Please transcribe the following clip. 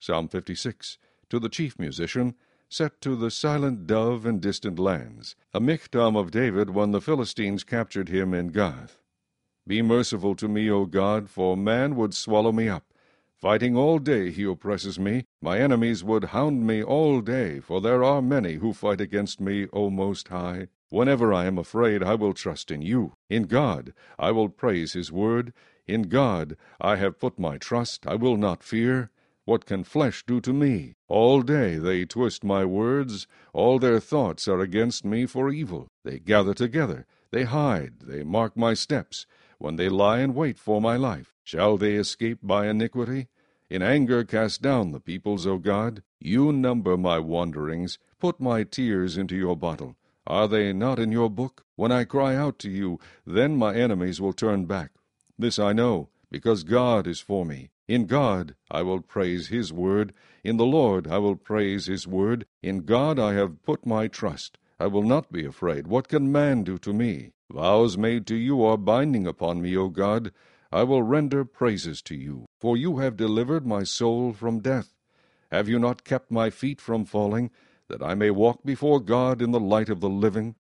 Psalm 56. To the chief musician, set to the silent dove in distant lands, a miktam of David when the Philistines captured him in Gath. Be merciful to me, O God, for man would swallow me up. Fighting all day he oppresses me. My enemies would hound me all day, for there are many who fight against me, O Most High. Whenever I am afraid, I will trust in you. In God I will praise his word. In God I have put my trust. I will not fear. What can flesh do to me? All day they twist my words. All their thoughts are against me for evil. They gather together. They hide. They mark my steps. When they lie in wait for my life, shall they escape by iniquity? In anger cast down the peoples, O God. You number my wanderings. Put my tears into your bottle. Are they not in your book? When I cry out to you, then my enemies will turn back. This I know, because God is for me. In God I will praise his word. In the Lord I will praise his word. In God I have put my trust. I will not be afraid. What can man do to me? Vows made to you are binding upon me, O God. I will render praises to you, for you have delivered my soul from death. Have you not kept my feet from falling, that I may walk before God in the light of the living?